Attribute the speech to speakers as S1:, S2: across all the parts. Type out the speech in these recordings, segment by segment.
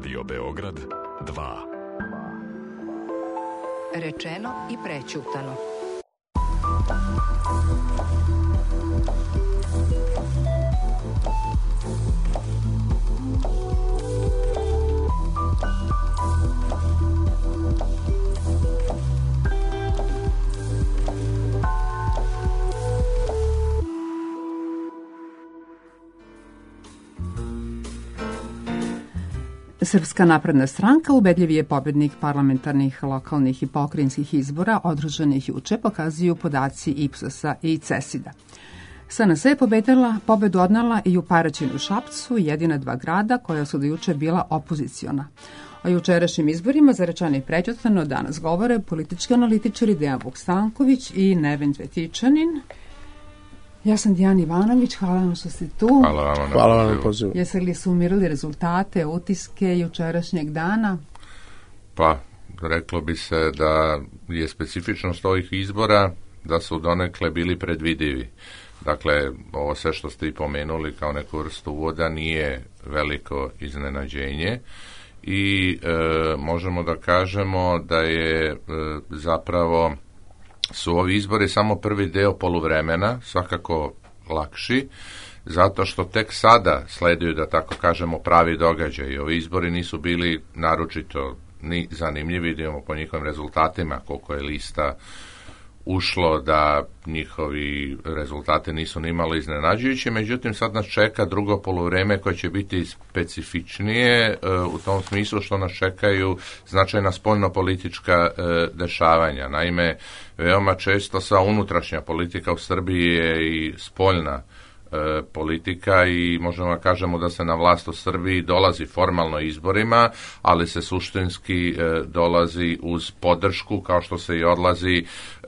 S1: Radio Beograd 2.
S2: Rečeno i prećutano.
S3: Srpska napredna stranka ubedljivi je pobednik parlamentarnih, lokalnih i pokrajinskih izbora održanih juče, pokazuju podaci Ipsosa i CESID-a. SNS je pobedu odnela i u Paraćinu i Šapcu, jedina dva grada koja su do juče bila opoziciona. O jučerašnjim izborima za Rečeno i prećutano danas govore politički analitičari Dejan Vukstanković i Neven Cvetičanin. Ja sam Dijana Ivanović, hvala vam što ste tu.
S4: Hvala vam na pozivu.
S3: Jeste li sumirali rezultate, utiske jučerašnjeg dana?
S4: Pa, reklo bi se da je specifičnost ovih izbora da su donekle bili predvidivi. Dakle, ovo sve što ste i pomenuli kao neku vrstu uvoda nije veliko iznenađenje i možemo da kažemo da je zapravo su ovi izbori samo prvi deo poluvremena, svakako lakši, zato što tek sada sleduju, da tako kažemo, pravi događaj. Ovi izbori nisu bili naročito ni zanimljivi, vidimo po njihovim rezultatima koliko je lista ušlo, da njihovi rezultati nisu ni malo iznenađujući, međutim sad nas čeka drugo poluvreme koje će biti specifičnije u tom smislu što nas čekaju značajna spoljno-politička dešavanja. Naime, veoma često sva unutrašnja politika u Srbiji je i spoljna politika i možemo da kažemo da se na vlast u Srbiji dolazi formalno izborima, ali se suštinski dolazi uz podršku, kao što se i odlazi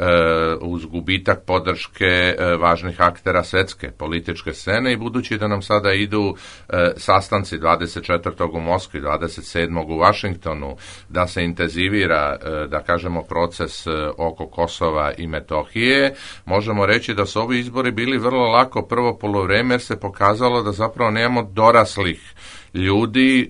S4: uz gubitak podrške važnih aktera svetske političke scene i budući da nam sada idu sastanci 24. u Moskvi, 27. u Vašingtonu, da se intenzivira, da kažemo, proces oko Kosova i Metohije, možemo reći da su ovi izbori bili vrlo lako prvo poluvreme jer se pokazalo da zapravo nemamo doraslih ljudi,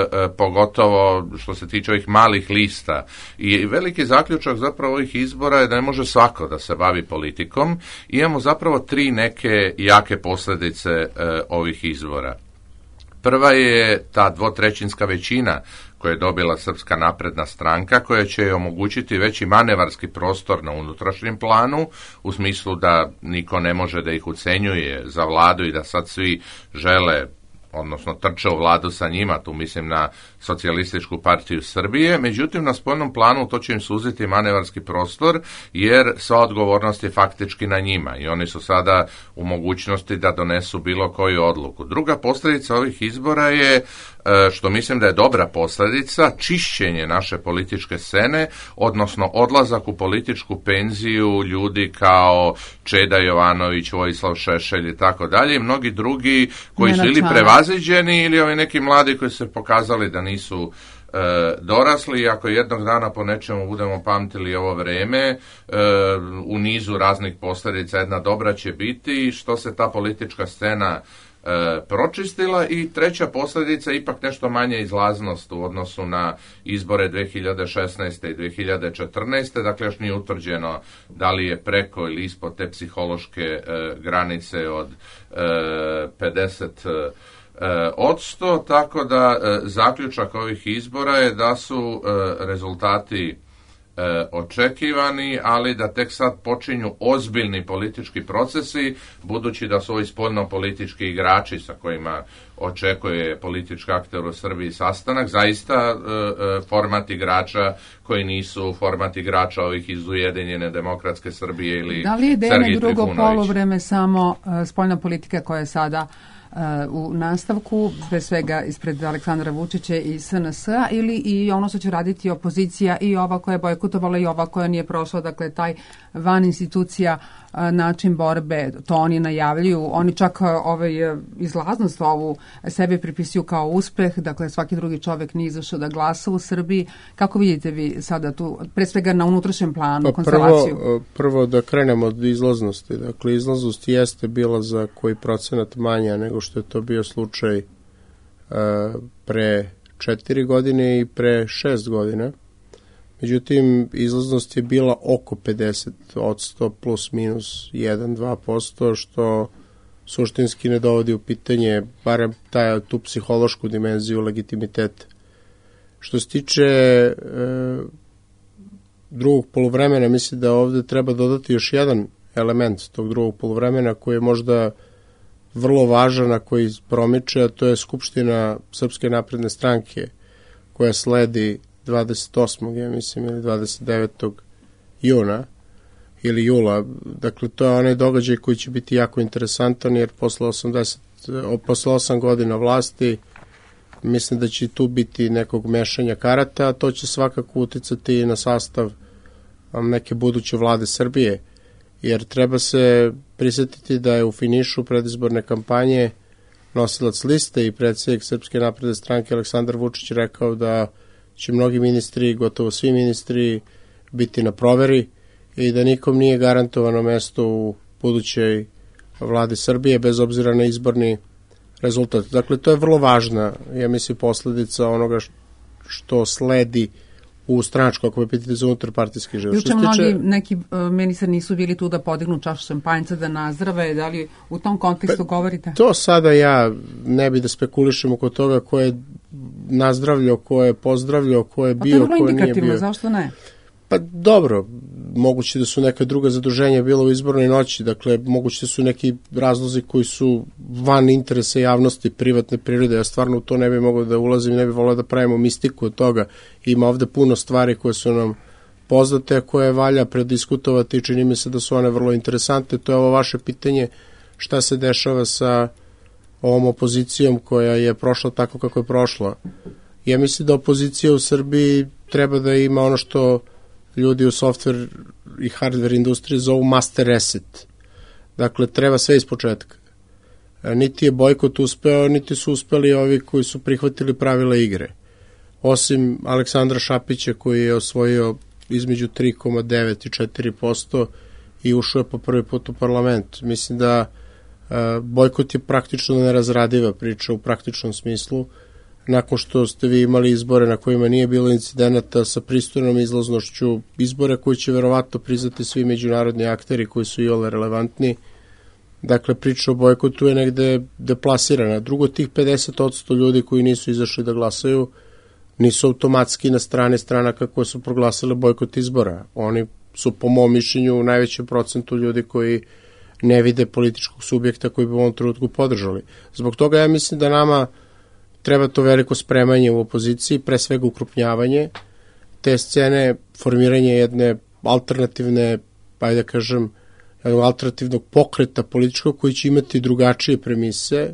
S4: pogotovo što se tiče ovih malih lista. I veliki zaključak zapravo ovih izbora je da ne može svako da se bavi politikom. Imamo zapravo tri neke jake posljedice ovih izbora. Prva je ta dvotrećinska većina koju je dobila Srpska napredna stranka, koja će omogućiti veći manevarski prostor na unutrašnjem planu, u smislu da niko ne može da ih ucenjuje za vladu i da sad svi žele, odnosno trče u vladu sa njima, tu mislim na Socijalističku partiju Srbije, međutim na spoljnom planu to će im suziti manevarski prostor, jer sva odgovornost je faktički na njima i oni su sada u mogućnosti da donesu bilo koju odluku. Druga posljedica ovih izbora je, što mislim da je dobra posljedica, čišćenje naše političke scene, odnosno odlazak u političku penziju ljudi kao Čeda Jovanović, Vojislav Šešelj i tako dalje, i mnogi drugi koji su ili prevaziđeni ili ovi neki mladi koji su se pokazali da nisu dorasli, i ako jednog dana po nečemu budemo pamtili ovo vreme, u nizu raznih posljedica jedna dobra će biti što se ta politička scena pročistila. I treća posljedica je ipak nešto manje izlaznost u odnosu na izbore 2016. i 2014. Dakle, još nije utvrđeno da li je preko ili ispod te psihološke granice od 50%, tako da zaključak ovih izbora je da su rezultati očekivani, ali da tek sad počinju ozbiljni politički procesi, budući da su ovi spoljno-politički igrači sa kojima očekuje politički akter u Srbiji sastanak, zaista format igrača koji nisu format igrača ovih iz Ujedinjene demokratske Srbije ili Sergej Trifunović. Da li je ideja drugo poluvreme samo spoljna politika koja je sada u nastavku, pre svega ispred Aleksandra Vučića i SNS-a, ili i ono što će raditi opozicija, i ova koja je bojkotovala i ova koja nije prošla, dakle taj van institucija način borbe, to oni najavljuju, oni čak izlaznost ovu sebi pripisuju kao uspeh, dakle svaki drugi čovek nije izašao da glasa u Srbiji. Kako vidite vi sada tu, pre svega na unutrašnjem planu, konstelaciju?
S5: Prvo da krenemo od izlaznosti. Dakle, izlaznost jeste bila za koji procenat manja nego što je to bio slučaj pre 4 godine i pre 6 godina. Međutim, izlaznost je bila oko 50%, plus minus 1-2%, što suštinski ne dovodi u pitanje barem tu psihološku dimenziju legitimiteta. Što se tiče drugog poluvremena, mislim da ovde treba dodati još jedan element tog drugog poluvremena koji je možda vrlo važan, a koji promiče, a to je Skupština Srpske napredne stranke koja sledi 28. ja mislim, ili 29. juna ili jula. Dakle, to je onaj događaj koji će biti jako interesantan, jer posle 8 godina vlasti mislim da će tu biti nekog mešanja karata, a to će svakako uticati i na sastav neke buduće vlade Srbije, jer treba se prisjetiti da je u finišu predizborne kampanje nosilac liste i predsjednik Srpske napredne stranke Aleksandar Vučić rekao da će mnogi ministri, gotovo svi ministri, biti na proveri i da nikom nije garantovano mesto u budućoj vladi Srbije bez obzira na izborni rezultat. Dakle, to je vrlo važna, ja mislim, posledica onoga što sledi u stranačku, ako me pitate za unutarpartijski život.
S3: Juče mnogi neki ministri nisu bili tu da podignu čašu šampanjca, da nazdrave, da li u tom kontekstu govorite?
S5: To sada ja ne bi da spekulišem oko toga ko je nazdravljao, ko je pozdravljao, ko je bio, ko nije bio.
S3: To je vrlo indikativno, zašto ne?
S5: Pa dobro, moguće da su neka druga zaduženja bila u izbornoj noći, dakle moguće da su neki razlozi koji su van interesa javnosti, privatne prirode, ja stvarno u to ne bi mogao da ulazim, ne bi volao da pravimo mistiku od toga. Ima ovde puno stvari koje su nam poznate, koje valja prediskutovati i čini mi se da su one vrlo interesante. To je ovo vaše pitanje, šta se dešava sa ovom opozicijom koja je prošla tako kako je prošla. Ja mislim da opozicija u Srbiji treba da ima ono što ljudi u software i hardware industriji zovu master reset. Dakle, treba sve iz početka. Niti je bojkot uspeo, niti su uspeli ovi koji su prihvatili pravila igre. Osim Aleksandra Šapića koji je osvojio između 3,9 i 4% i ušao je po prvi put u parlament. Mislim da bojkot je praktično nerazradiva priča u praktičnom smislu. Nakon što ste vi imali izbore na kojima nije bilo incidenata sa pristojnom izlaznošću, izbore koji će verovatno priznati svi međunarodni akteri koji su i ole relevantni, dakle priča o bojkotu je negde deplasirana. Drugo, tih 50% ljudi koji nisu izašli da glasaju nisu automatski na strani stranaka koje su proglasile bojkot izbora. Oni su po mom mišljenju u najvećem procentu ljudi koji ne vide političkog subjekta koji bi u ovom trenutku podržali. Zbog toga ja mislim da nama treba to veliko spremanje u opoziciji, pre svega ukrupnjavanje te scene, formiranje jedne alternativne, ajde da kažem, alternativnog pokreta političkog koji će imati drugačije premise,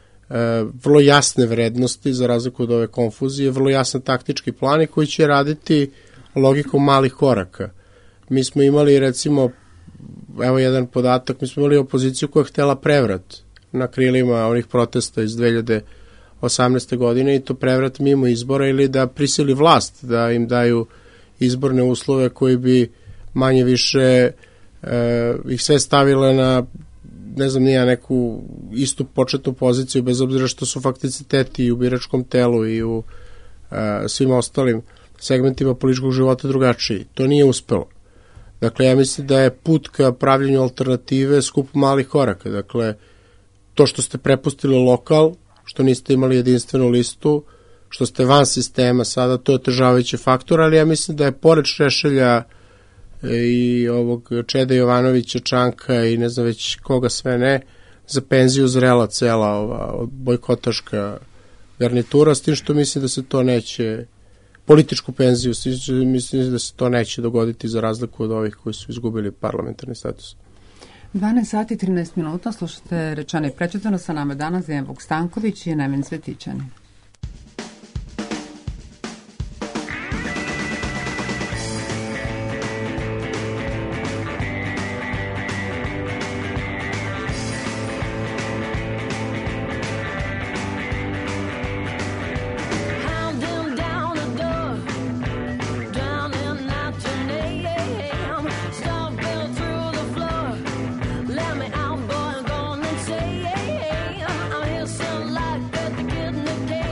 S5: vrlo jasne vrednosti za razliku od ove konfuzije, vrlo jasan taktički plan i koji će raditi logikom malih koraka. Mi smo imali recimo, evo jedan podatak, mi smo imali opoziciju koja je htela prevrat na krilima onih protesta iz 2018. godine i to prevrat mimo izbora ili da prisili vlast, da im daju izborne uslove koji bi manje više ih sve stavile na, ne znam, nija neku istu početnu poziciju, bez obzira što su fakticiteti i u biračkom telu i u svim ostalim segmentima političkog života drugačiji. To nije uspelo. Dakle, ja mislim da je put ka pravljenju alternative skup malih koraka. Dakle, to što ste prepustili lokal, što niste imali jedinstvenu listu, što ste van sistema sada, to je otežavajući faktor, ali ja mislim da je pored Šešelja i ovog Čede Jovanovića, Čanka i ne znam već koga sve ne, za penziju zrela cela ova bojkotaška garnitura, s tim što mislim da se to neće, političku penziju, mislim da se to neće dogoditi za razliku od ovih koji su izgubili parlamentarni status.
S3: 12 sati i 13 minuta, slušate Rečeno i prečitano, sa nama danas Dejan Vukstanković i Neven Cvetićanin.
S6: Let me out, boy, I'm gonna say, I'm here some light at the kid in the day.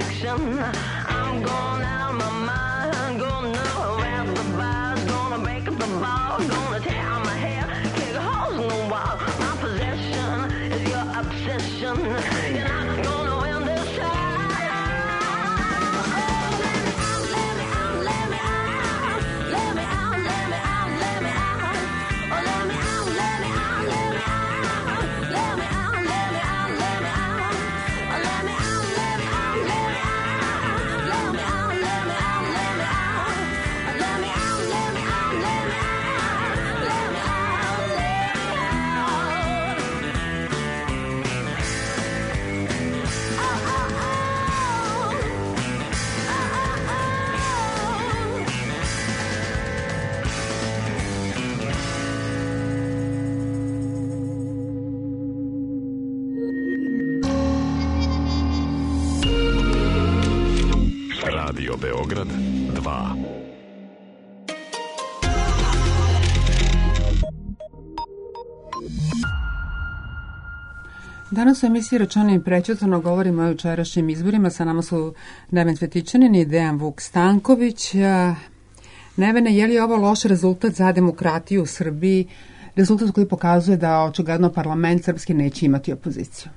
S1: Radio Beograd 2.
S3: Danas u emisiji Rečeno i prećutano govorimo o jučerašnjim izborima. Sa nama su Neven Cvetićanin i Dejan Vuk Stanković. Nevene, je li ovo loš rezultat za demokratiju u Srbiji? Rezultat koji pokazuje da očigledno parlament srpski neće imati opoziciju.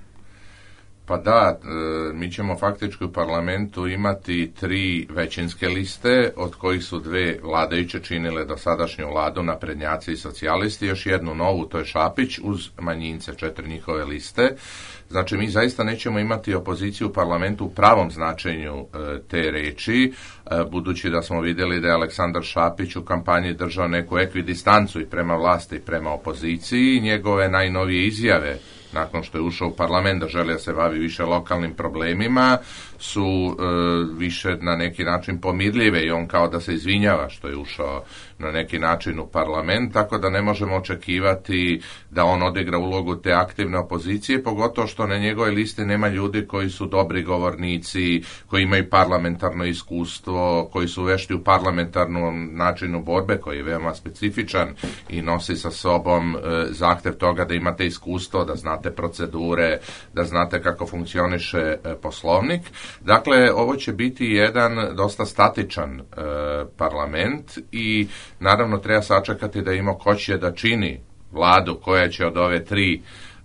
S4: Pa da, mi ćemo faktički u parlamentu imati 3 većinske liste, od kojih su 2 vladajuće činile dosadašnju vladu, naprednjaci i socijalisti, još jednu novu, to je Šapić, uz manjince, 4 njihove liste. Znači, mi zaista nećemo imati opoziciju u parlamentu u pravom značenju te reči, budući da smo vidjeli da je Aleksandar Šapić u kampanji držao neku ekvidistancu i prema vlasti i prema opoziciji. Njegove najnovije izjave, nakon što je ušao u parlament da želi da se bavi više lokalnim problemima, su više na neki način pomirljive i on kao da se izvinjava što je ušao na neki način u parlament, tako da ne možemo očekivati da on odigra ulogu te aktivne opozicije, pogotovo što na njegovoj listi nema ljudi koji su dobri govornici, koji imaju parlamentarno iskustvo, koji su vešti u parlamentarnom načinu borbe, koji je veoma specifičan i nosi sa sobom zahtev toga da imate iskustvo, da znate procedure, da znate kako funkcioniše poslovnik. Dakle, ovo će biti jedan dosta statičan parlament i naravno treba sačekati da ima ko će da čini vladu koja će od ove 3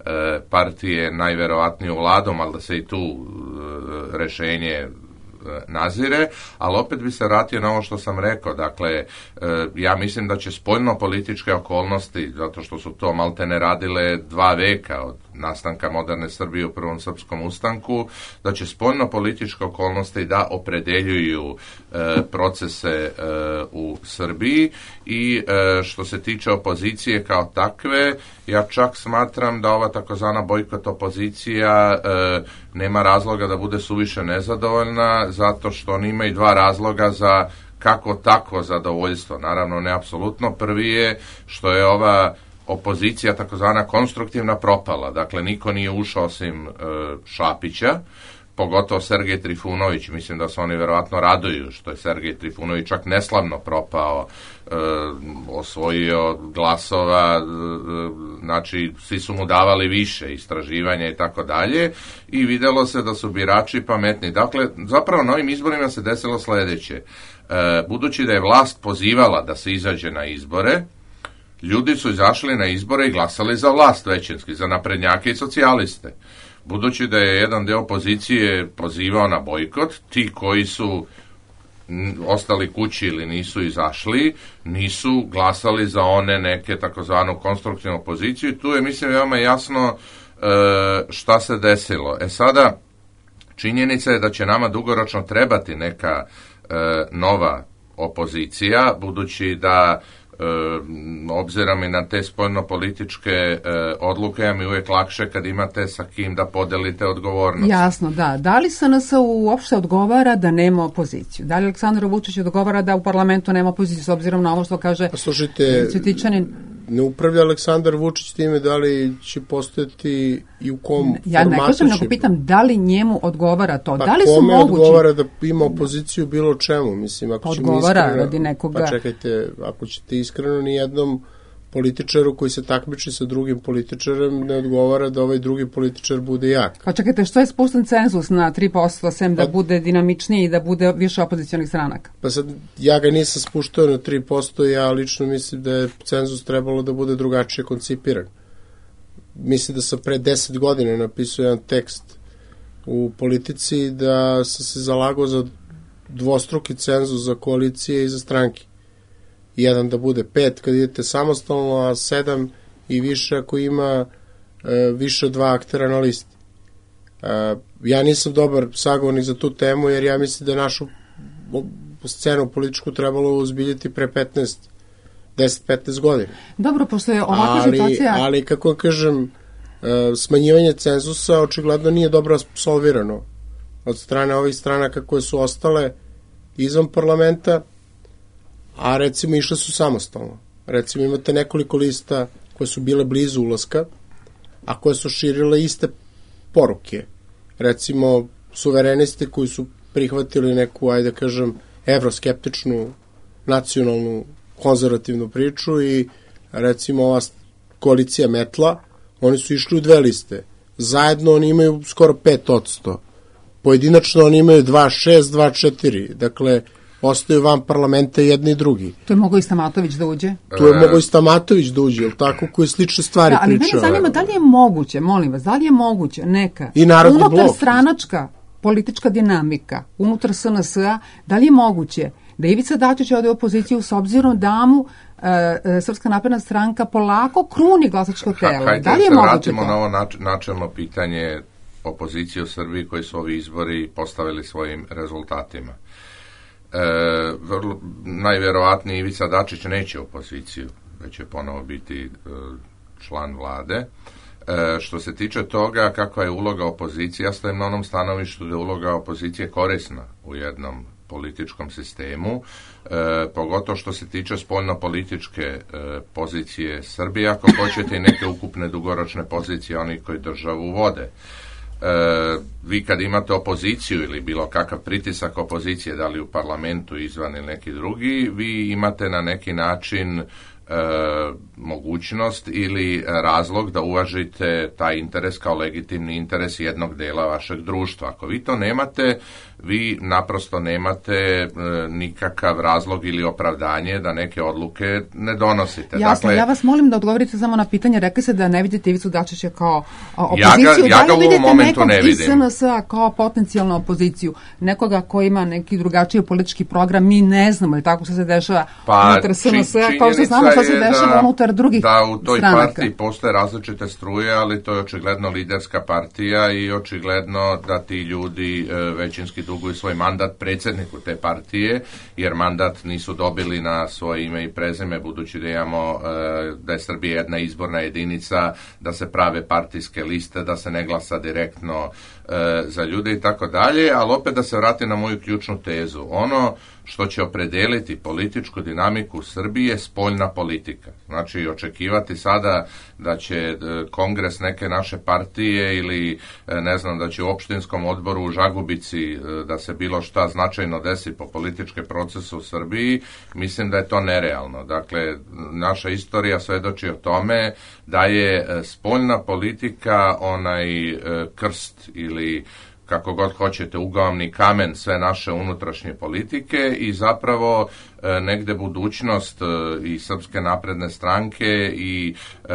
S4: partije najverovatniju vladom, ali da se i tu rešenje nazire, ali opet bi se vratio na ovo što sam rekao. Dakle, ja mislim da će spoljno-političke okolnosti, zato što su to maltene radile 2 veka od nastanka moderne Srbije u prvom srpskom ustanku, da će spoljno-političke okolnosti da opredeljuju procese u Srbiji i što se tiče opozicije kao takve, ja čak smatram da ova takozvana bojkot opozicija nema razloga da bude suviše nezadovoljna, zato što oni imaju 2 razloga za kako tako zadovoljstvo. Naravno, ne apsolutno. Prvi je što je ova opozicija takozvana konstruktivna propala. Dakle, niko nije ušao osim Šapića, pogotovo Sergej Trifunović. Mislim da se oni verovatno raduju što je Sergej Trifunović čak neslavno propao, osvojio glasova, znači svi su mu davali više istraživanja i tako dalje i videlo se da su birači pametni. Dakle, zapravo na ovim izborima se desilo sledeće. Budući da je vlast pozivala da se izađe na izbore, ljudi su izašli na izbore i glasali za vlast većinski, za naprednjake i socijaliste. Budući da je jedan deo opozicije pozivao na bojkot, ti koji su ostali kući ili nisu izašli, nisu glasali za one neke takozvanu konstruktivnu opoziciju i tu je, mislim, veoma jasno šta se desilo. Sada, činjenica je da će nama dugoročno trebati neka nova opozicija, budući da obzirom i na te spoljno-političke odluke, ja mi uvijek lakše kad imate sa kim da podelite odgovornost.
S3: Jasno, da. Da li SNS uopšte odgovara da nema opoziciju? Da li Aleksandar Vučić odgovara da u parlamentu nema opoziciju, s obzirom na ovo što kaže Cvetićanin?
S5: Ne upravlja Aleksandar Vučić time da li će postojati i u kom formatu.
S3: Ja ne kažem, nego pitam da li njemu odgovara to.
S5: Pa
S3: da li su
S5: kome
S3: mogući?
S5: Odgovara da ima opoziciju bilo čemu? Mislim, ako
S3: odgovara
S5: iskreno,
S3: radi nekoga.
S5: Pa čekajte, ako ćete iskreno, nijednom političaru koji se takmiči sa drugim političarem ne odgovara da ovaj drugi političar bude jak.
S3: Pa čekajte, što je spušten cenzus na 3%, sem da bude dinamičniji i da bude više opozicionih stranaka?
S5: Pa sad, ja ga nisam spuštao na 3%, ja lično mislim da je cenzus trebalo da bude drugačije koncipiran. Mislim da sam pre 10 godina napisao jedan tekst u Politici da sam se zalagao za dvostruki cenzus za koalicije i za stranke. Jedan da bude 5 kad idete samostalno, a 7 i više ako ima više od 2 aktera na listi. Ja nisam dobar sagovornik za tu temu, jer ja mislim da je našu scenu političku trebalo uzbiljiti pre 10-15 godina.
S3: Dobro, pošto je ovakva situacija...
S5: Ali, kako kažem, smanjivanje cenzusa očigledno nije dobro absolvirano od strane ovih stranaka koje su ostale izvan parlamenta, a recimo išle su samostalno. Recimo imate nekoliko lista koje su bile blizu ulaska, a koje su širile iste poruke. Recimo suverenisti koji su prihvatili neku, ajde kažem, evroskeptičnu, nacionalnu, konzervativnu priču i recimo ova koalicija Metla, oni su išli u 2 liste. Zajedno oni imaju skoro 5%. Pojedinačno oni imaju 2,6, 2,4. Dakle, ostaju van parlamenta jedni i drugi.
S3: To je mogao i Stamatović da uđe?
S5: Tu je mogao i Stamatović da uđe, ili tako, koji slične stvari pričao.
S3: Ali mene zanima, da li je moguće, molim vas, da li je moguće neka
S5: unutar
S3: stranačka politička dinamika, unutar SNS-a, da li je moguće da Ivica Dačić ode u opoziciju s obzirom da mu Srpska napredna stranka polako kruni glasačko telo? Da li je moguće to?
S4: Vratimo na ovo načelno pitanje opozicije u Srbiji koji su ovi izbori postavili svojim rezultatima. Najvjerovatniji Ivica Dačić neće u opoziciju, već će ponovo biti član vlade. Što se tiče toga kakva je uloga opozicije, ja stojim na onom stanovištu da je uloga opozicije korisna u jednom političkom sistemu, pogotovo što se tiče spoljno-političke pozicije Srbije, ako hoćete i neke ukupne dugoročne pozicije onih koji državu vode. Vi kad imate opoziciju ili bilo kakav pritisak opozicije, da li u parlamentu, izvan ili neki drugi, vi imate na neki način mogućnost ili razlog da uvažite taj interes kao legitimni interes jednog dela vašeg društva. Ako vi to nemate, vi naprosto nemate nikakav razlog ili opravdanje da neke odluke ne donosite.
S3: Jasno, dakle, ja vas molim da odgovorite samo na pitanje, rekli se da ne vidite Ivicu Dačića kao opoziciju.
S4: Ja ga u ovom momentu ne vidim.
S3: Da li vidite nekog iz SNS kao potencijalnu opoziciju, nekoga ko ima neki drugačiji politički program, mi ne znamo, ili tako što se dešava unutar SNS, kao što znamo što se dešava unutar drugih stranaka.
S4: Da u toj partiji postoje različite struje, ali to je očigledno liderska partija i očigledno da ti ljudi većinski duguju svoj mandat predsjedniku te partije, jer mandat nisu dobili na svoje ime i prezime, budući da imamo da je Srbija jedna izborna jedinica, da se prave partijske liste, da se ne glasa direktno za ljude i tako dalje, ali opet da se vrati na moju ključnu tezu. Ono što će opredeliti političku dinamiku u Srbiji je spoljna politika. Znači, očekivati sada da će kongres neke naše partije ili ne znam, da će u opštinskom odboru u Žagubici da se bilo šta značajno desi po političke procese u Srbiji, mislim da je to nerealno. Dakle, naša istorija svedoči o tome da je spoljna politika onaj krst ili kako god hoćete, ugaoni kamen sve naše unutrašnje politike i zapravo negde budućnost i Srpske napredne stranke i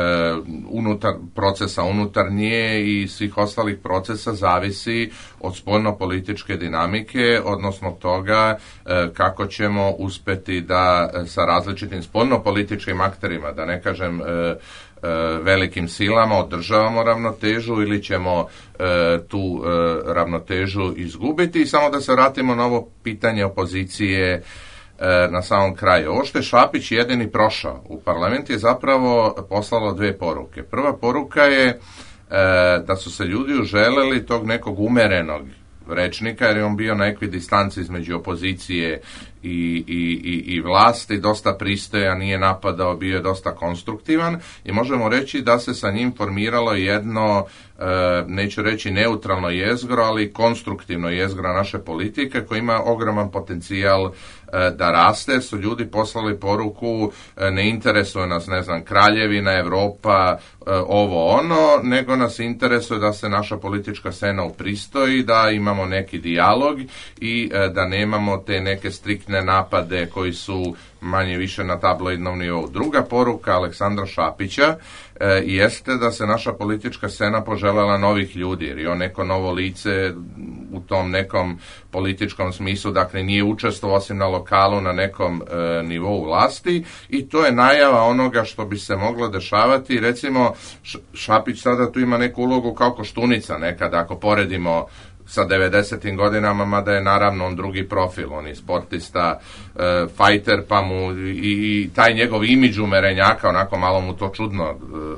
S4: procesa unutar nje i svih ostalih procesa zavisi od spoljno-političke dinamike, odnosno toga kako ćemo uspeti da sa različitim spoljno-političkim akterima, da ne kažem velikim silama, održavamo ravnotežu ili ćemo tu ravnotežu izgubiti. I samo da se vratimo na ovo pitanje opozicije na samom kraju. Ovo što je Šapić jedini prošao u parlament je zapravo poslalo 2 poruke. Prva poruka je da su se ljudi uželeli tog nekog umerenog rečnika, jer je on bio na ekvidistanci između opozicije i vlasti, dosta pristojan, nije napadao, bio je dosta konstruktivan i možemo reći da se sa njim formiralo jedno, neću reći neutralno jezgro, ali konstruktivno jezgro naše politike koje ima ogroman potencijal da raste. Su ljudi poslali poruku, ne interesuje nas, ne znam, Kraljevina, Evropa, ovo ono, nego nas interesuje da se naša politička scena upristoji, da imamo neki dijalog i da nemamo te neke striktne napade koji su manje više na tabloidnom nivou. Druga poruka Aleksandra Šapića jeste da se naša politička scena poželjela novih ljudi, jer je on neko novo lice u tom nekom političkom smislu, dakle nije učestvovao osim na lokalu na nekom nivou vlasti i to je najava onoga što bi se moglo dešavati. Recimo, Šapić sada tu ima neku ulogu kao Koštunica nekada, ako poredimo sa 90. godinama, mada je naravno on drugi profil, on je sportista, fajter, pa mu i taj njegov imidž umerenjaka, onako malo mu to čudno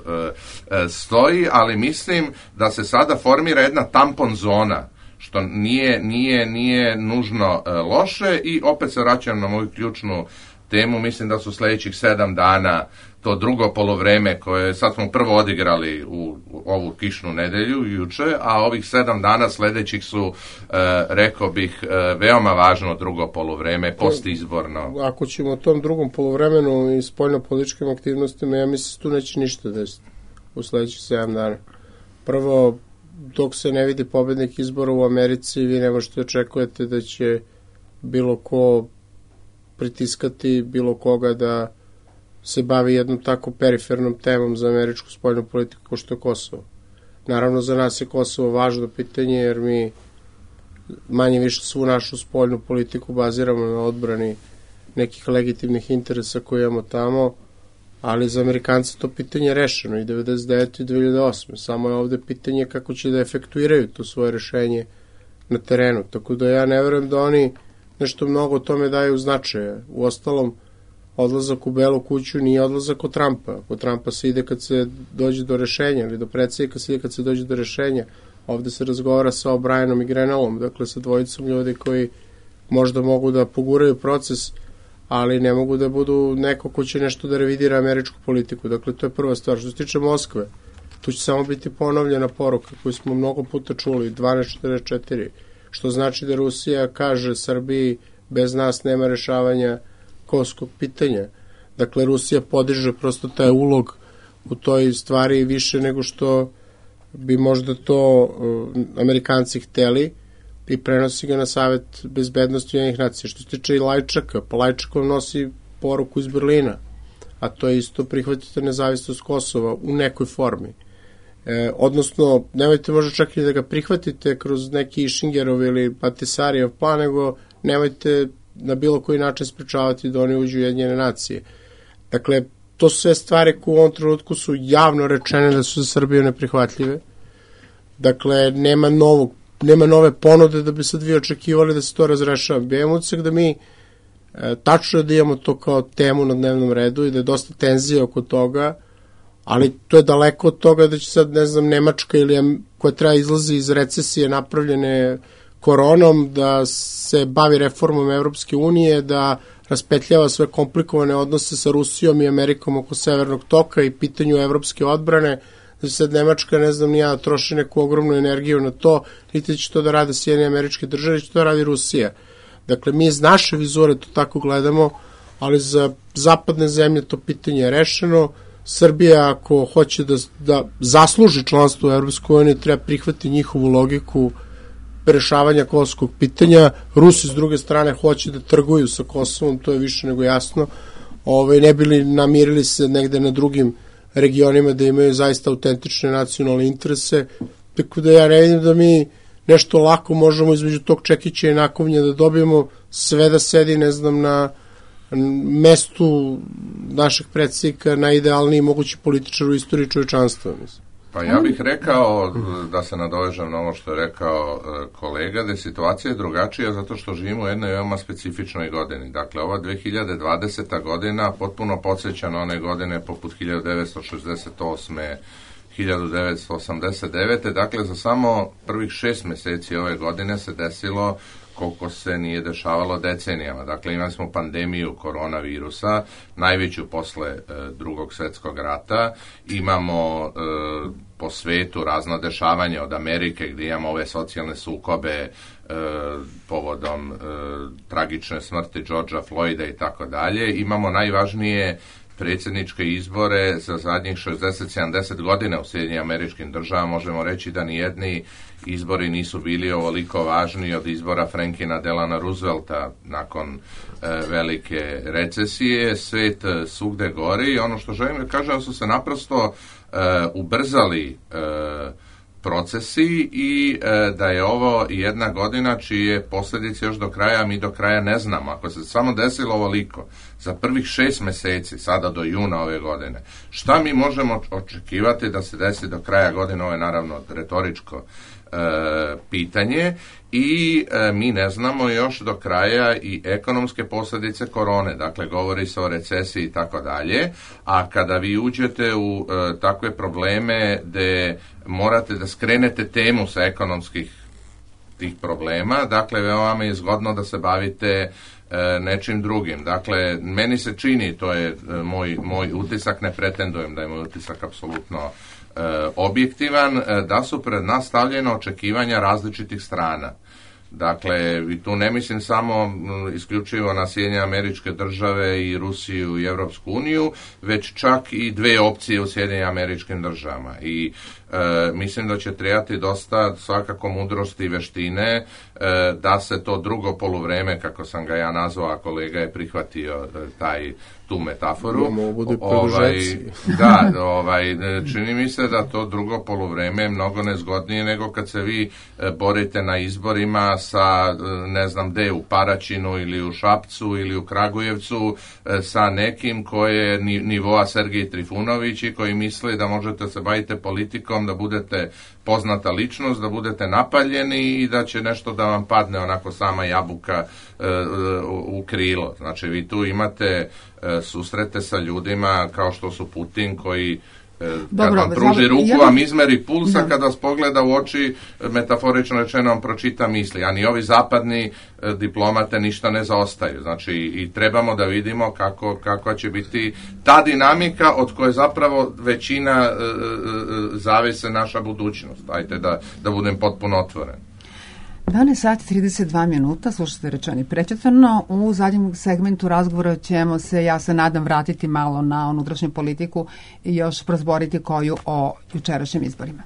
S4: stoji, ali mislim da se sada formira jedna tampon zona, što nije nužno loše i opet se vraćam na moju ključnu temu, mislim da su sljedećih 7 dana to drugo poluvreme koje sad smo prvo odigrali u ovu kišnu nedelju juče, a ovih 7 dana sljedećih su, rekao bih, veoma važno drugo poluvreme, postizborno.
S5: Ako ćemo o tom drugom poluvremenu i spoljno-političkim aktivnostima, ja mislim tu neće ništa desiti u sljedećih 7 dana. Prvo, dok se ne vidi pobednik izbora u Americi, vi ne možete očekujete da će bilo ko pritiskati bilo koga da se bavi jednom tako perifernom temom za američku spoljnu politiku kao što je Kosovo. Naravno, za nas je Kosovo važno pitanje jer mi manje više svu našu spoljnu politiku baziramo na odbrani nekih legitimnih interesa koje imamo tamo, ali za Amerikanci to pitanje je rešeno i 1999. i 2008. Samo je ovde pitanje kako će da efektuiraju to svoje rešenje na terenu. Tako da ja ne verujem da oni nešto mnogo o tome daju značaja. Uostalom, odlazak u Belu kuću nije odlazak od Trumpa. Kod Trumpa se ide kad se dođe do rešenja, ili do predsjednika se ide kad se dođe do rešenja. Ovde se razgovara sa O'Brienom i Grenellom, dakle sa dvojicom ljudi koji možda mogu da poguraju proces, ali ne mogu da budu neko ko će nešto da revidira američku politiku. Dakle, to je prva stvar. Što se tiče Moskve, tu će samo biti ponovljena poruka koju smo mnogo puta čuli, 1244, što znači da Rusija kaže Srbiji bez nas nema rešavanja kosovskog pitanja. Dakle, Rusija podiže prosto taj ulog u toj stvari više nego što bi možda to Amerikanci hteli i prenosi ga na Savet bezbednosti Ujedinjenih nacija. Što se tiče i Lajčaka, pa Lajčak nosi poruku iz Berlina, a to je isto prihvatite nezavisnost Kosova u nekoj formi. Odnosno, nemojte možda čak i da ga prihvatite kroz neki Išingerov ili Batisarijev plan, nego nemojte na bilo koji način sprečavati da oni uđu u Ujedinjene nacije. Dakle, to su sve stvari koje u ovom trenutku su javno rečene da su za Srbiju neprihvatljive. Dakle, nema nove ponude da bi sad vi očekivali da se to razrešava. Imamo utisak da mi tačno da imamo to kao temu na dnevnom redu i da je dosta tenzije oko toga, ali to je daleko od toga da će sad, ne znam, Nemačka ili koja treba izlazi iz recesije napravljene koronom, da se bavi reformom Evropske unije, da raspetljava sve komplikovane odnose sa Rusijom i Amerikom oko Severnog toka i pitanju evropske odbrane, da sad Nemačka, ne znam, nija troši neku ogromnu energiju na to, niti će to da rade Sjedinjene Američke Države, će to da radi Rusija. Dakle, mi iz naše vizure to tako gledamo, ali za zapadne zemlje to pitanje je rešeno. Srbija, ako hoće da zasluži članstvo u Evropskoj uniji, treba prihvati njihovu logiku rešavanja kosovskog pitanja. Rusi, s druge strane, hoće da trguju sa Kosovom, to je više nego jasno. Ne bi li namirili se negde na drugim regionima da imaju zaista autentične nacionalne interese, tako da ja ne vidim da mi nešto lako možemo između tog čekića i nakovnja da dobijemo, sve da sedi, ne znam, na mestu našeg predsjednika, najidealniji mogući političar u istoriji čovječanstva.
S4: Pa ja bih rekao, da se nadovežem na ovo što je rekao kolega, da je situacija drugačija zato što živimo u jednoj veoma specifičnoj godini. Dakle, ova 2020. godina potpuno podsjeća na one godine poput 1968. 1989. Dakle, za samo prvih 6 mjeseci ove godine se desilo koliko se nije dešavalo decenijama. Dakle, imali smo pandemiju koronavirusa, najveću posle Drugog svjetskog rata. Imamo po svetu razno dešavanje od Amerike, gdje imamo ove socijalne sukobe povodom tragične smrti Georgea Floyda i tako dalje. Imamo najvažnije predsjedničke izbore za zadnjih 60-70 godina u Sjedinjenim Američkim Državama. Možemo reći da nijedni izbori nisu bili ovoliko važni od izbora Franklina Delana Roosevelta nakon velike recesije. Svet svugde gori i ono što želim da kažem, su se naprosto ubrzali procesi i da je ovo jedna godina čije posljedice još do kraja mi do kraja ne znamo. Ako se samo desilo ovoliko za prvih 6 mjeseci, sada do juna ove godine, šta mi možemo očekivati da se desi do kraja godine? Ovo je naravno retoričko pitanje i mi ne znamo još do kraja i ekonomske posljedice korone, dakle govori se o recesiji i tako dalje, a kada vi uđete u takve probleme gdje morate da skrenete temu sa ekonomskih tih problema, dakle veoma je zgodno da se bavite nečim drugim. Dakle, meni se čini, to je moj utisak, ne pretendujem da je moj utisak apsolutno objektivan, da su pred nas stavljena očekivanja različitih strana. Dakle, i tu ne mislim samo isključivo na Sjedinjene Američke Države i Rusiju i Europsku uniju, već čak i dve opcije u Sjedinjenim Američkim Državama. I mislim da će trebati dosta svakako mudrosti i veštine da se to drugo poluvreme, kako sam ga ja nazvao, a kolega je prihvatio tu metaforu. Čini mi se da to drugo poluvreme je mnogo nezgodnije nego kad se vi borite na izborima sa, ne znam gde, u Paraćinu ili u Šapcu ili u Kragujevcu sa nekim koje je nivoa Sergej Trifunović i koji misli da možete se baviti politikom, da budete poznata ličnost, da budete napaljeni i da će nešto da vam padne onako sama jabuka u krilo. Znači vi tu imate susrete sa ljudima kao što su Putin koji kad vam pruži ruku, vam izmeri pulsa, kad vas pogleda u oči, metaforično rečeno vam pročita misli, a ni ovi zapadni diplomate ništa ne zaostaju. Znači i trebamo da vidimo kakva će biti ta dinamika od koje zapravo većina zavise naša budućnost. Ajde da budem potpuno otvoren.
S3: 12 sati 32 minuta, slušate Rečeno i prečitano. U zadnjem segmentu razgovora ćemo se, ja se nadam, vratiti malo na unutrašnju politiku i još prozboriti koju o jučerašnjim izborima.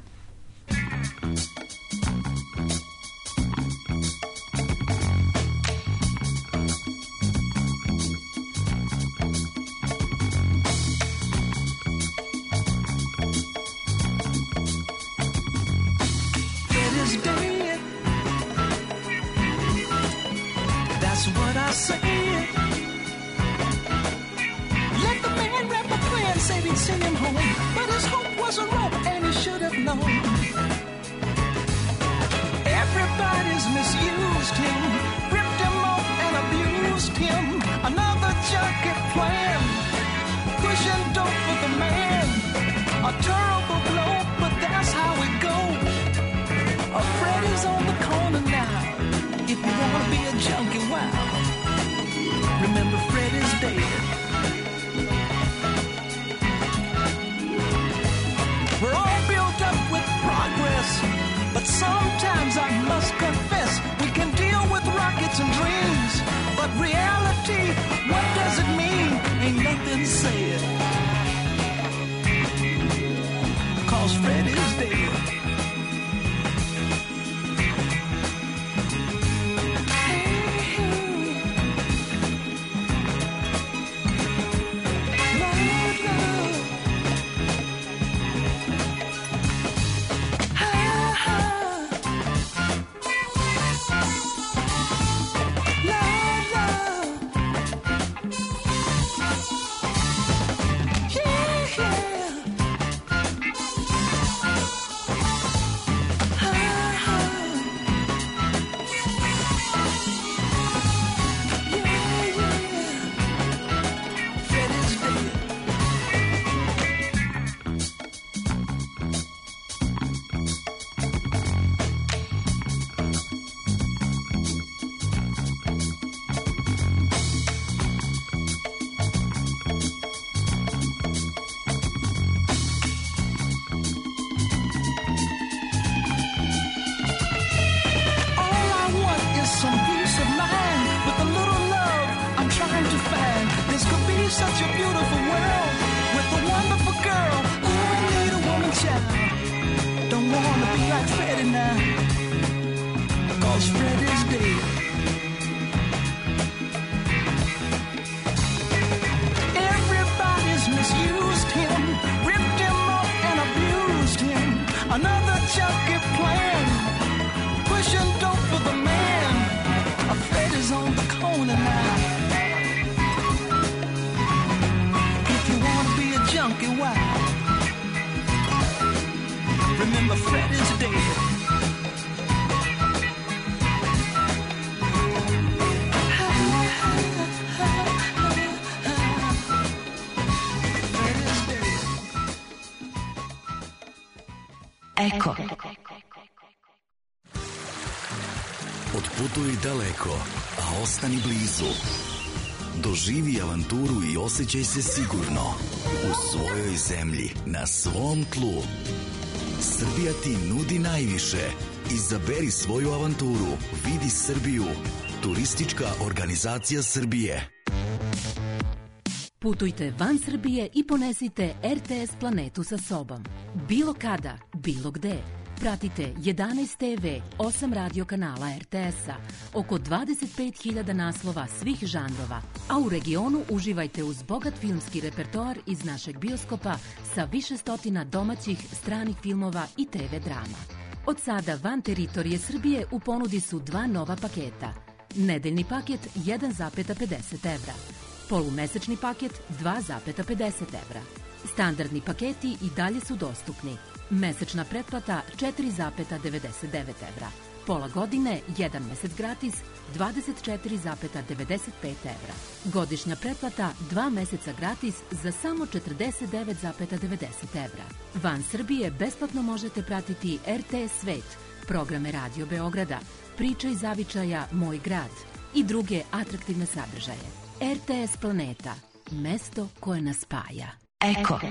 S6: such a beautiful world with a wonderful girl. Ooh, I need a woman child. Don't wanna be like Freddie now, 'cause Freddie's dead. Everybody's misused him, ripped him off and abused him. Another junkie plan, pushing dope for the man. Freddie's on the corner now. If you wanna be a junkie, why? Remember, Freddie's dead.
S2: Eko.
S7: Otputuj daleko, a ostani blizu. Doživi avanturu i osjećaj se sigurno u svojoj zemlji, na svom tlu. Srbija ti nudi najviše. Izaberi svoju avanturu. Vidi Srbiju. Turistička organizacija Srbije.
S8: Putujte van Srbije i ponesite RTS planetu sa sobom. Bilo kada, bilo gde. Pratite 11 TV, 8 radio kanala RTS-a, oko 25.000 naslova svih žanrova, a u regionu uživajte uz bogat filmski repertoar iz našeg bioskopa sa više stotina domaćih, stranih filmova i TV drama. Od sada van teritorije Srbije u ponudi su 2 nova paketa. Nedeljni paket 1,50 evra. Polumesečni paket 2,50 evra. Standardni paketi i dalje su dostupni. Mesečna pretplata 4,99 evra. Pola godine, 1 mesec gratis, 24,95 evra. Godišnja pretplata 2 meseca gratis za samo 49,90 evra. Van Srbije besplatno možete pratiti RTS Svet, programe Radio Beograda, Priča iz zavičaja Moj grad i druge atraktivne sadržaje. RTS Planeta, mesto koje nas spaja.
S2: Eko.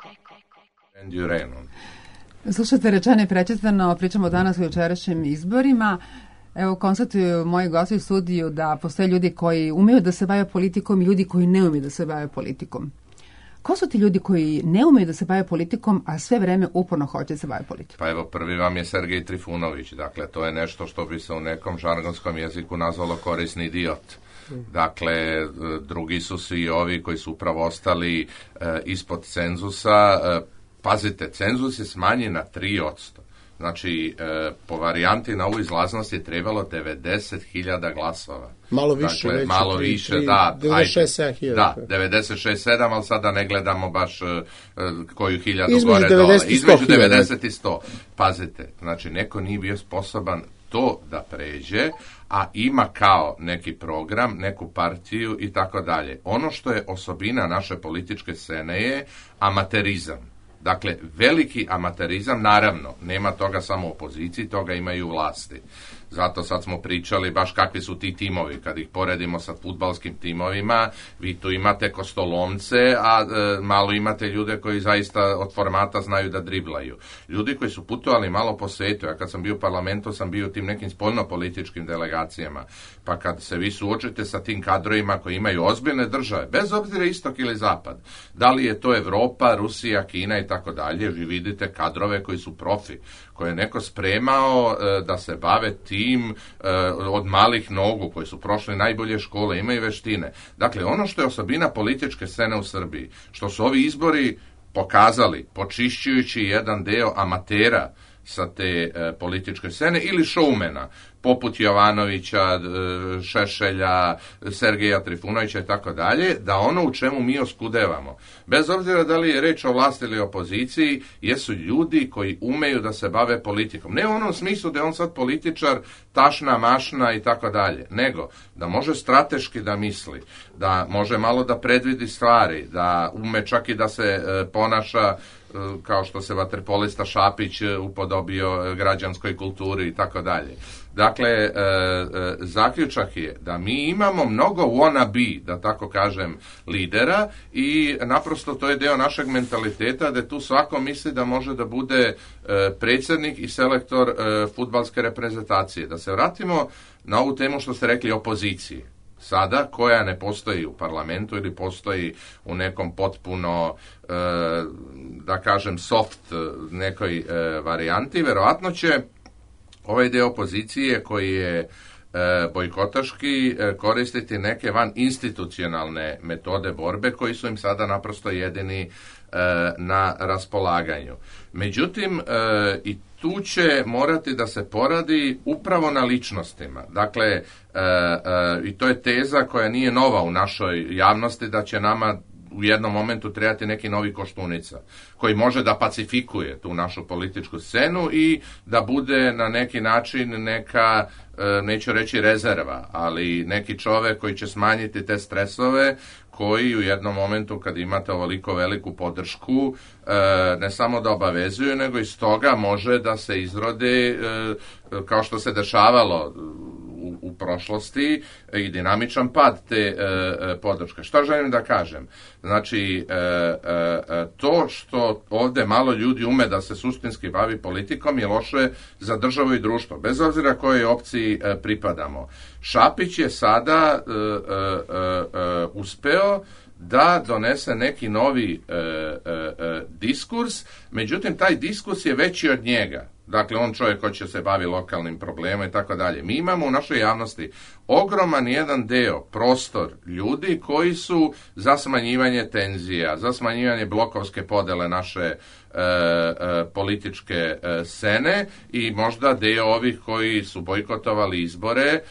S3: Slušajte, rečeno i prečitano, pričamo danas o jučerašnjim izborima. Evo, konstatuju moji gosti u studiju da postoje ljudi koji umeju da se bave politikom i ljudi koji ne umeju da se bave politikom. Ko su ti ljudi koji ne umeju da se bave politikom, a sve vreme uporno hoće da se bave politikom?
S4: Pa evo, prvi vam je Sergej Trifunović. Dakle, to je nešto što bi se u nekom žargonskom jeziku nazvalo korisni idiot. Dakle, drugi su svi ovi koji su upravo ostali ispod cenzusa. Pazite, cenzus je smanjen na 3%. Znači, po varijanti na ovu izlaznost je trebalo 90.000 glasova.
S5: Malo više,
S4: dakle, malo više, da.
S5: 96.000.
S4: Da, 96.7, ali sada ne gledamo baš koju hiljadu
S5: između
S4: gore dole. Između
S5: 90
S4: i 100. Pazite, znači, neko nije bio sposoban to da pređe, a ima kao neki program, neku partiju i tako dalje. Ono što je osobina naše političke scene je amaterizam. Dakle, veliki amaterizam, naravno, nema toga samo u opoziciji, toga imaju vlasti. Zato sad smo pričali baš kakvi su ti timovi. Kad ih poredimo sa fudbalskim timovima, vi tu imate kostolomce, a malo imate ljude koji zaista od formata znaju da driblaju. Ljudi koji su putovali malo po svetu, ja kad sam bio u parlamentu, sam bio u tim nekim spoljnopolitičkim delegacijama. Pa kad se vi suočite sa tim kadrovima koji imaju ozbiljne države, bez obzira istok ili zapad, da li je to Evropa, Rusija, Kina i tako dalje, vi vidite kadrove koji su profi, koje je neko spremao da se bave tim od malih nogu, koji su prošli najbolje škole, imaju veštine. Dakle, ono što je osobina političke scene u Srbiji, što su ovi izbori pokazali, počišćujući jedan deo amatera sa te političke scene ili šoumena, poput Jovanovića, Šešelja, Sergeja Trifunovića i tako dalje, da ono u čemu mi oskudevamo, bez obzira da li je reč o vlasti ili opoziciji, jesu ljudi koji umeju da se bave politikom. Ne u onom smislu da je on sad političar, tašna, mašna i tako dalje, nego da može strateški da misli, da može malo da predvidi stvari, da ume čak i da se ponaša kao što se vaterpolista Šapić upodobio građanskoj kulturi i tako dalje. Dakle, zaključak je da mi imamo mnogo wannabe, da tako kažem, lidera i naprosto to je deo našeg mentaliteta da tu svako misli da može da bude predsjednik i selektor fudbalske reprezentacije. Da se vratimo na ovu temu što ste rekli opoziciji. sada, koja ne postoji u parlamentu ili postoji u nekom potpuno, da kažem, soft nekoj varijanti, verovatno će ovaj deo opozicije koji je bojkotaški koristiti neke van institucionalne metode borbe koji su im sada naprosto jedini na raspolaganju. Međutim, i tu će morati da se poradi upravo na ličnostima. Dakle, i to je teza koja nije nova u našoj javnosti, da će nama u jednom momentu trebati neki novi Koštunica, koji može da pacifikuje tu našu političku scenu i da bude na neki način neka, neću reći rezerva, ali neki čovek koji će smanjiti te stresove koji u jednom momentu kad imate ovoliko veliku podršku ne samo da obavezuju, nego iz toga može da se izrode, kao što se dešavalo u prošlosti, i dinamičan pad te podrške. Šta želim da kažem? Znači, to što ovde malo ljudi ume da se suštinski bavi politikom je loše za državu i društvo, bez obzira kojoj opciji pripadamo. Šapić je sada uspeo da donese neki novi diskurs, međutim taj diskurs je veći od njega. Dakle, on čovjek koji će se bavi lokalnim problemima i tako dalje. Mi imamo u našoj javnosti ogroman jedan deo, prostor ljudi koji su za smanjivanje tenzija, za smanjivanje blokovske podele naše političke scene, i možda deo ovih koji su bojkotovali izbore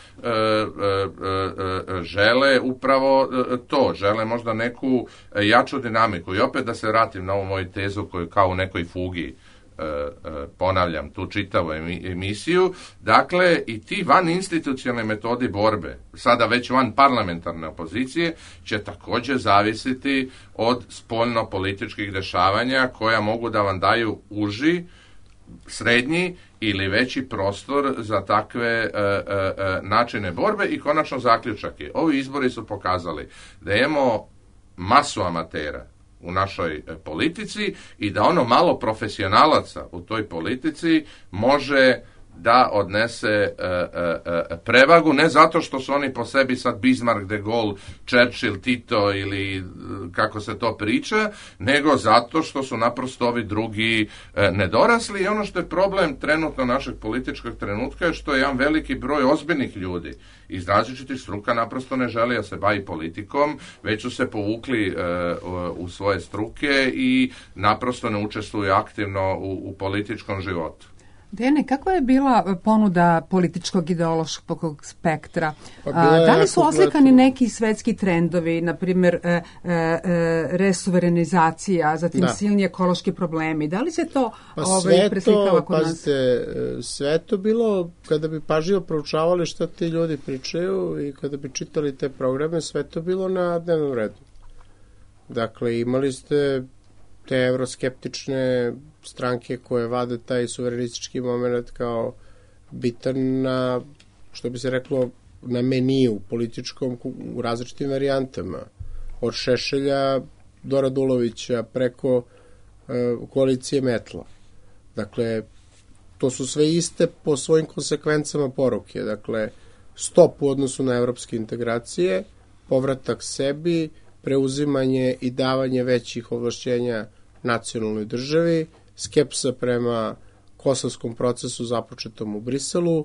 S4: žele upravo to, žele možda neku jaču dinamiku. I opet da se vratim na ovu moju tezu koju kao u nekoj fugi ponavljam tu čitavu emisiju, dakle i ti van institucionalne metodi borbe, sada već van parlamentarne opozicije, će također zavisiti od spoljno-političkih dešavanja koja mogu da vam daju uži, srednji ili veći prostor za takve načine borbe. I konačno zaključak je, ovi izbori su pokazali da imamo masu amatera u našoj politici i da ono malo profesionalaca u toj politici može da odnese prevagu, ne zato što su oni po sebi sad Bismarck, de Gaulle, Churchill, Tito ili kako se to priča, nego zato što su naprosto ovi drugi nedorasli. I ono što je problem trenutno našeg političkog trenutka je što je jedan veliki broj ozbiljnih ljudi iz različitih struka naprosto ne želi da se bavi politikom, već su se povukli u svoje struke i naprosto ne učestvuju aktivno u političkom životu.
S3: Dejane, kako je bila ponuda političkog ideološkog spektra? Da li su oslikani neki svetski trendovi, na primjer resuverenizacija, zatim silni ekološki problemi? Da li se to preslikava kod nas?
S5: Pazite, sve to bilo, kada bi pažljivo proučavali šta ti ljudi pričaju i kada bi čitali te programe, sve to bilo na dnevnom redu. Dakle, imali ste te evroskeptične stranke koje vade taj suverenistički moment kao bitan na, što bi se reklo, na meniju političkom u različitim varijantama. Od Šešelja do Radulovića preko koalicije Metla. Dakle, to su sve iste po svojim konsekvencama poruke. Dakle, stop u odnosu na evropske integracije, povratak sebi, preuzimanje i davanje većih ovlašćenja nacionalnoj državi, skepsa prema kosovskom procesu započetom u Briselu,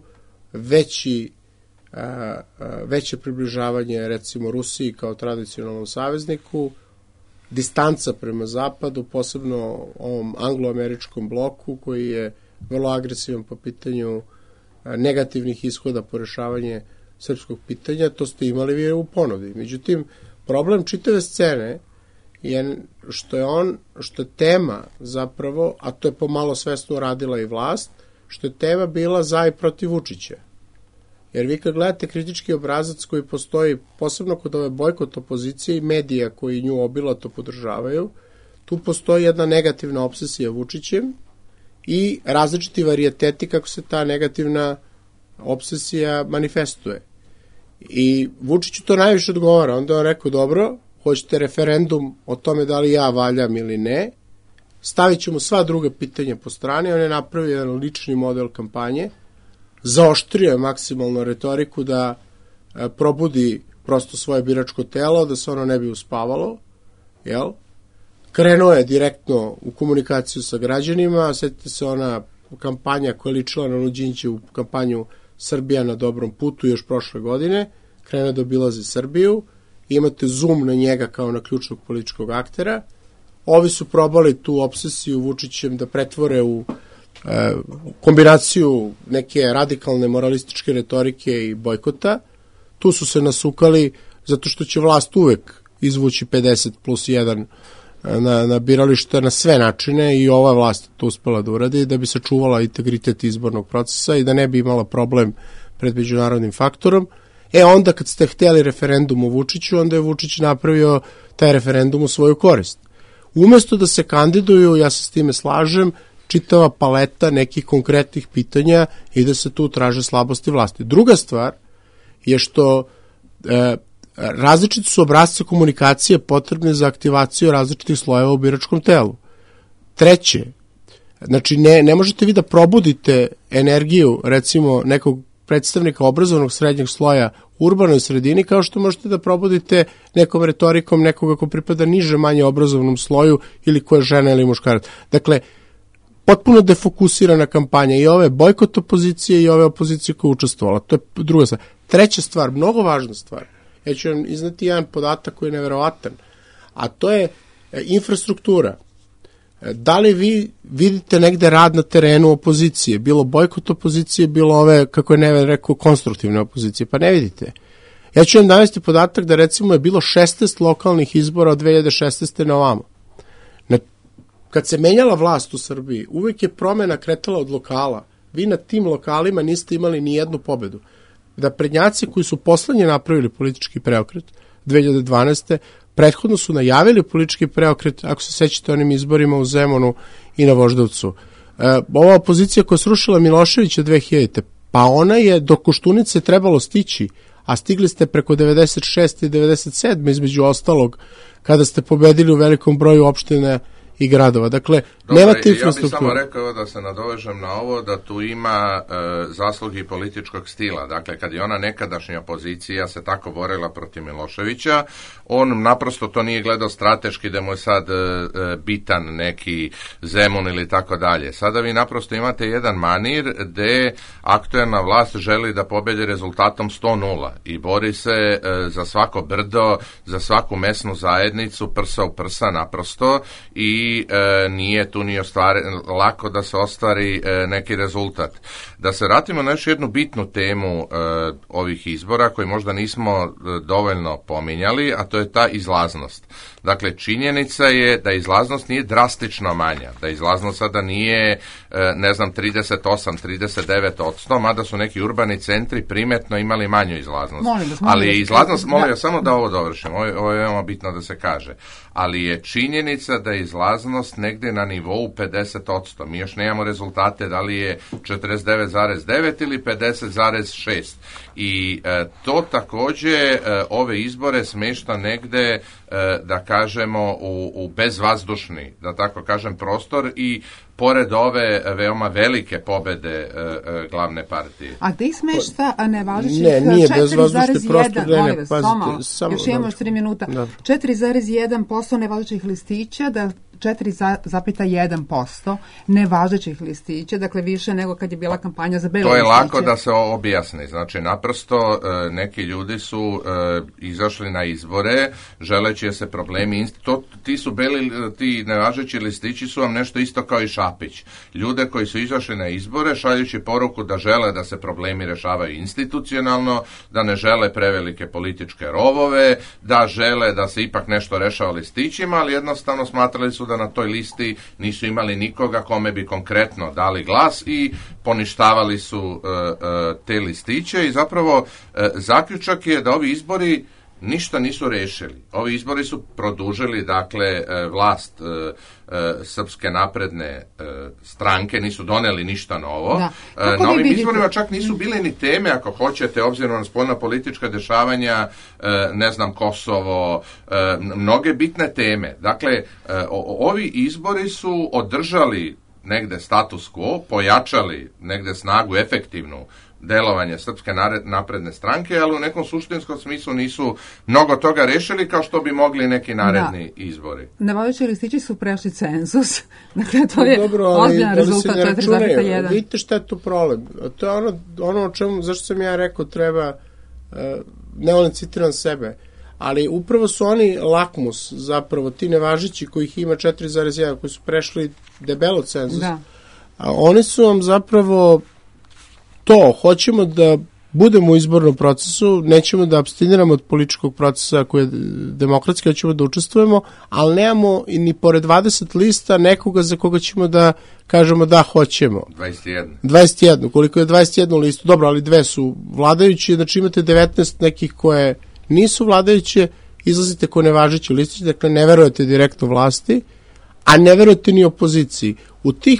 S5: veće približavanje recimo Rusiji kao tradicionalnom savezniku, distanca prema zapadu, posebno ovom anglo-američkom bloku koji je vrlo agresivan po pitanju negativnih ishoda po rešavanje srpskog pitanja. To ste imali vi u ponudi. Međutim, problem čitave scene je što je tema zapravo, a to je pomalo svesno radila i vlast, što je tema bila za i protiv Vučića. Jer vi kad gledate kritički obrazac koji postoji, posebno kod ove bojkot opozicije i medija koji nju obilato podržavaju, tu postoji jedna negativna obsesija Vučićem i različiti varijeteti kako se ta negativna obsesija manifestuje. I Vučiću to najviše odgovara. Onda on rekao, dobro, hoćete referendum o tome da li ja valjam ili ne, stavit ćemo sva druga pitanja po strani. On je napravio jedan lični model kampanje, zaoštrio je maksimalno retoriku da probudi prosto svoje biračko telo, da se ono ne bi uspavalo, jel? Krenuo je direktno u komunikaciju sa građanima, setite se ona kampanja koja je ličila na Đinđićevu kampanju Srbija na dobrom putu još prošle godine, krenuo da obilazi Srbiju, imate zoom na njega kao na ključnog političkog aktera. Ovi su probali tu obsesiju Vučićem da pretvore u kombinaciju neke radikalne moralističke retorike i bojkota. Tu su se nasukali zato što će vlast uvek izvući 50+1 na birališta na sve načine i ova vlast to uspela da uradi da bi sačuvala integritet izbornog procesa i da ne bi imala problem pred međunarodnim faktorom. Onda kad ste hteli referendum o Vučiću, onda je Vučić napravio taj referendum u svoju korist. Umesto da se kandiduju, ja se s time slažem, čitava paleta nekih konkretnih pitanja i da se tu traže slabosti vlasti. Druga stvar je što različiti su obrasci komunikacije potrebne za aktivaciju različitih slojeva u biračkom telu. Treće, znači ne možete vi da probudite energiju, recimo, nekog predstavnika obrazovnog srednjeg sloja u urbanoj sredini, kao što možete da probudite nekom retorikom nekoga ko pripada niže manje obrazovnom sloju ili ko je žena ili muškarac. Dakle, potpuno defokusirana kampanja i ove bojkot opozicije i ove opozicije koja je učestvovala. To je druga stvar. Treća stvar, mnogo važna stvar, ja ću vam izneti jedan podatak koji je neverovatan, a to je infrastruktura. Da li vi vidite negde rad na terenu opozicije, bilo bojkot opozicije, bilo ove, kako je Neven rekao, konstruktivne opozicije? Pa ne vidite. Ja ću vam navesti podatak da recimo je bilo 16 lokalnih izbora od 2016. na ovamo. Kad se menjala vlast u Srbiji, uvek je promena kretala od lokala. Vi na tim lokalima niste imali ni jednu pobedu. Da prednjaci koji su poslednje napravili politički preokret 2012. prethodno su najavili politički preokret, ako se sećate onim izborima u Zemunu i na Voždovcu. Ova opozicija koja je srušila Miloševića 2000. Pa ona je do Koštunice trebalo stići, a stigli ste preko 96. i 97. između ostalog, kada ste pobedili u velikom broju opština i gradova. Dakle, nemate infrastrukturu.
S4: Ja bih samo rekao da se nadovežem na ovo, da tu ima zaslugi političkog stila. Dakle, kad je ona nekadašnja opozicija se tako borila protiv Miloševića, on naprosto to nije gledao strateški da mu je sad bitan neki Zemun ili tako dalje. Sada vi naprosto imate jedan manir gde aktuelna vlast želi da pobedi rezultatom 100-0 i bori se za svako brdo, za svaku mesnu zajednicu, prsa u prsa naprosto i nije tu ni lako da se ostvari neki rezultat. Da se vratimo na još jednu bitnu temu ovih izbora koju možda nismo dovoljno pominjali, a to je ta izlaznost. Dakle, činjenica je da izlaznost nije drastično manja, da izlaznost sada nije, 38-39%, mada su neki urbani centri primetno imali manju izlaznost. Ali je izlaznost, molim ja samo da ovo dovršim, ovo je veoma bitno da se kaže, ali je činjenica da je izlaznost negde na nivou 50%. Mi još nemamo rezultate da li je 49,9 ili 50,6. I to takođe ove izbore smešta negde, da kažemo, u bezvazdušni, da tako kažem, prostor i pored ove veoma velike pobede glavne partije.
S3: A gde ih smešta nevažećih
S5: 4,1%?
S3: Još imamo 3 minuta. 4,1% nevažećih listića, da 4,1% nevažećih listića, dakle više nego kad je bila kampanja za belo listiće.
S4: To je lako da se objasni. Znači, naprosto neki ljudi su izašli na izbore želeći da se problemi... Ti nevažeći listići su vam nešto isto kao i Šapić. Ljude koji su izašli na izbore šaljući poruku da žele da se problemi rešavaju institucionalno, da ne žele prevelike političke rovove, da žele da se ipak nešto rešava listićima, ali jednostavno smatrali su da na toj listi nisu imali nikoga kome bi konkretno dali glas i poništavali su te listiće i zapravo zaključak je da ovi izbori ništa nisu rešili. Ovi izbori su produžili, dakle, vlast Srpske napredne stranke, nisu doneli ništa novo. Na ovim izborima čak nisu bile ni teme, ako hoćete, obzirom na spoljna politička dešavanja, Kosovo, mnoge bitne teme. Dakle, ovi izbori su održali negde status quo, pojačali negde snagu efektivnu delovanje Srpske napredne stranke, ali u nekom suštinskom smislu nisu mnogo toga rešili kao što bi mogli neki naredni izbori.
S3: Nevažeći listići su prešli cenzus. Dakle, to je ozbiljan rezultat 4,1.
S5: Vidite šta je tu problem. To je ono o čemu, zašto sam ja rekao, treba, ne volim citiram sebe, ali upravo su oni lakmus, zapravo, ti nevažeći kojih ima 4,1, koji su prešli debelo cenzus. Da. Oni su vam zapravo hoćemo da budemo u izbornom procesu, nećemo da apstiniramo od političkog procesa koji je demokratski, hoćemo da učestvujemo, ali nemamo ni pored 20 lista nekoga za koga ćemo da kažemo da hoćemo. 21. Koliko je 21 listu? Dobro, ali 2 su vladajući, znači imate 19 nekih koje nisu vladajuće, izlazite ko nevažeći listići, dakle ne verujete direktno vlasti, a ne verujete ni opoziciji. U tih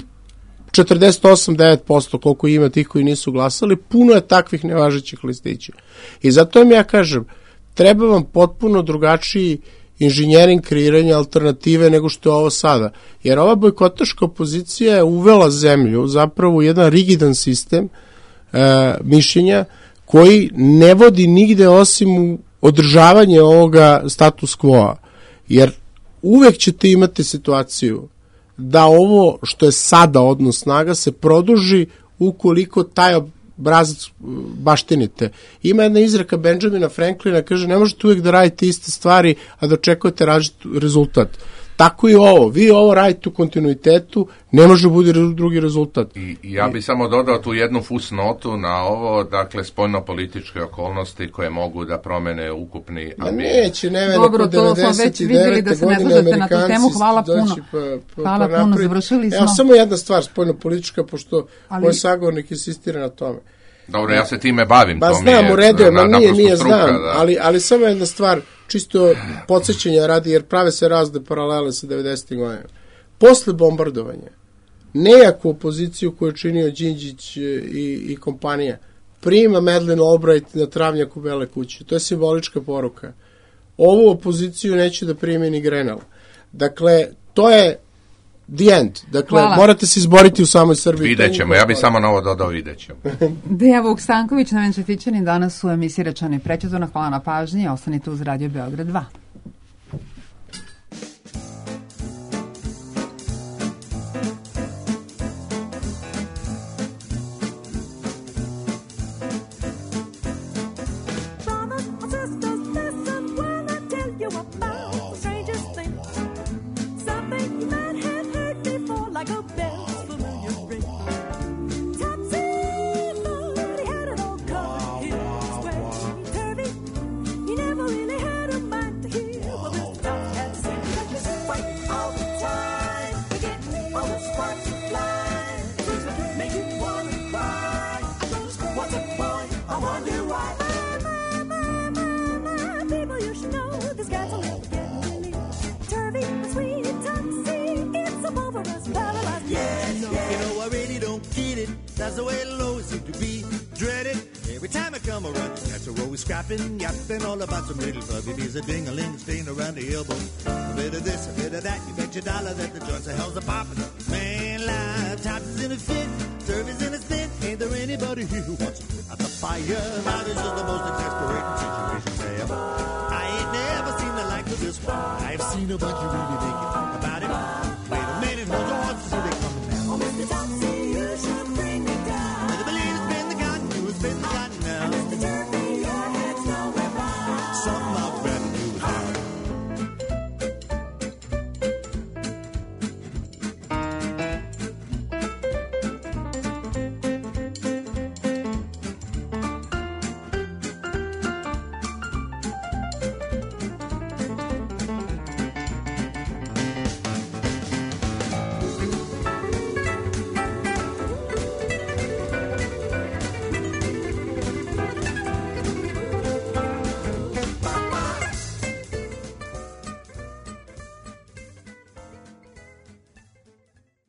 S5: 48-9% koliko ima tih koji nisu glasali, puno je takvih nevažećih listića. I zato vam ja kažem, treba vam potpuno drugačiji inženjering kreiranja alternative nego što je ovo sada. Jer ova bojkotaška opozicija je uvela zemlju zapravo u jedan rigidan sistem mišljenja koji ne vodi nigde osim u održavanje ovoga status quo-a. Jer uvek ćete imati situaciju da ovo što je sada odnos snaga se produži ukoliko taj obrazac baštinite. Ima jedna izreka Benjamina Franklina, kaže, ne možete uvijek da radite iste stvari, a da očekujete različit rezultat. Tako i ovo. Vi ovo radite u kontinuitetu, ne može bude drugi rezultat.
S4: I ja bih samo dodao tu jednu fusnotu na ovo, dakle, spoljno-političke okolnosti koje mogu da promene ukupni ambijent.
S5: Neće, dobro, to smo već vidjeli da se ne slažete na tu temu. Hvala puno.
S3: Hvala puno, završili smo.
S5: Evo, samo jedna stvar spoljno-politička, pošto moj sagovornik insistira na tome.
S4: Dobro, ja se time bavim.
S5: Ba, znam, u redu, nije znam, ali samo jedna stvar, čisto podsjećanja radi, jer prave se razne paralele sa 90. godinama. Posle bombardovanja, nejaku opoziciju koju je činio Đinđić i kompanija, prima Madeleine Albright na travnjaku Bele kuće. To je simbolička poruka. Ovu opoziciju neće da primi ni Grenell. Dakle, to je the end. Dakle, morate se izboriti u samoj Srbiji.
S4: Vidjet ćemo, ja bih samo novo dodao, vidjet ćemo.
S3: Deja Vuk Stanković, Neven Četićanin, danas u emisiji Rečeno i prećutano. Hvala na pažnji, ostanite uz Radio Beograd 2.
S9: That's the way low seems to be dreaded. Every time I come around, that's a row we scrapping, yapping all about some little fluffy piece of ding-a-ling staying around the elbow. A bit of this, a bit of that, you bet your dollar that the joints of hell's a poppin'. Man, live, tops is in a fit, service in a stint. Ain't there anybody here who wants to put out the fire? Now this is the most exasperating situation ever. I ain't never seen the like of this one. I've seen a bunch of really make you think about it. Wait a minute, hold on, see they coming now. Oh, Mr. Topsy.